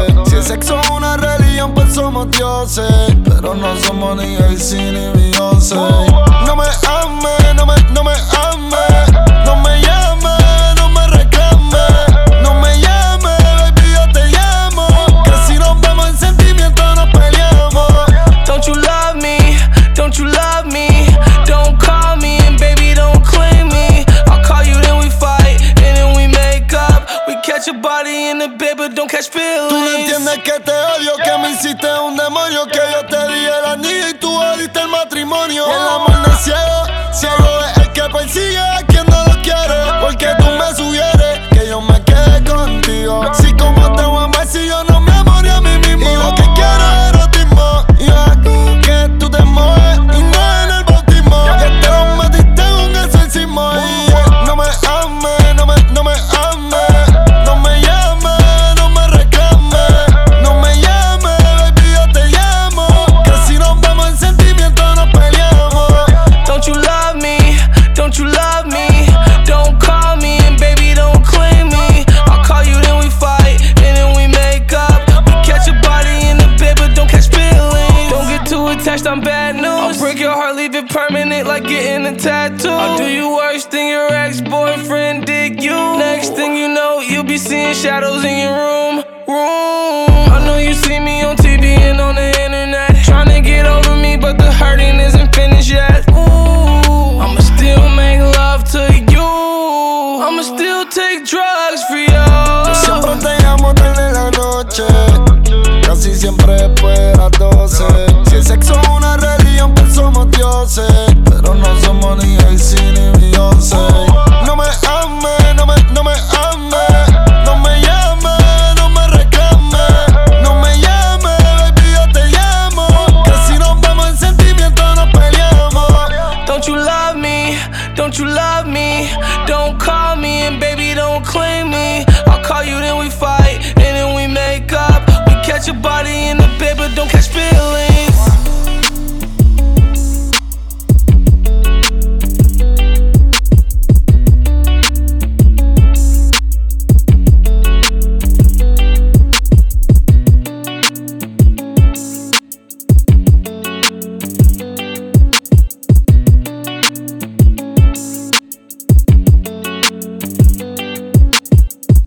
Si el sexo es una religión, pues somos dioses, pero no somos ni AC ni Beyoncé. No me ames, no me ames, no me llames, no me reclames, no me llames, baby, yo te llamo, que si nos vemos en sentimiento nos peleamos. Don't you love me? Don't you love me? Don't call me and baby don't claim me. I'll call you then we fight and then we make up. We catch a body in the bed but don't catch feelings. Tú no entiendes que te odio, que me hiciste un demonio, que yo te di el anillo y tú diste el matrimonio. El amor no es ciego, ciego es el que persigue a quien no lo quiere, porque tú me sugieres que yo me quede contigo. Si como te voy a amar si yo no me amo ni a mí mismo. Y lo que quiero es erotismo, y aquí que tú te mueves y no en el bautismo, que te lo metiste en un exorcismo. Y no me ames, no me ames, no me llames, no me reclames, no me llames, baby, yo te llamo, que si nos vemos en sentimiento nos peleamos. Don't you love me? Don't you love me? Don't call me and baby don't claim me. I'll call you then we fight and then we make up. We catch a body in the bed but don't catch feelings. Don't get too attached, I'm bad news. I'll break your heart, leave it permanent like getting a tattoo. I'll do you worse than your ex-boyfriend did you. Next thing you know, you'll be seeing shadows in your room. I know you see me on TV and on the internet, trying to get over me but the hurting isn't finished yet. Ooh, I'ma still make love to you, I'ma still take drugs for you. Yo siempre te llamo tarde en la noche, casi siempre después de las 12. Si el sexo es una religión, pues somos dioses, pero no somos ni AC ni Beyoncé. No me ames, no me ames, no me llames, no me reclames, no me llames, baby, yo te llamo, que si nos vemos en sentimiento nos peleamos. Don't you love me? Don't you love me? Don't call me and baby don't claim me. I'll call you then we fight and then we make up. We catch a body in the bed but don't catch feelings.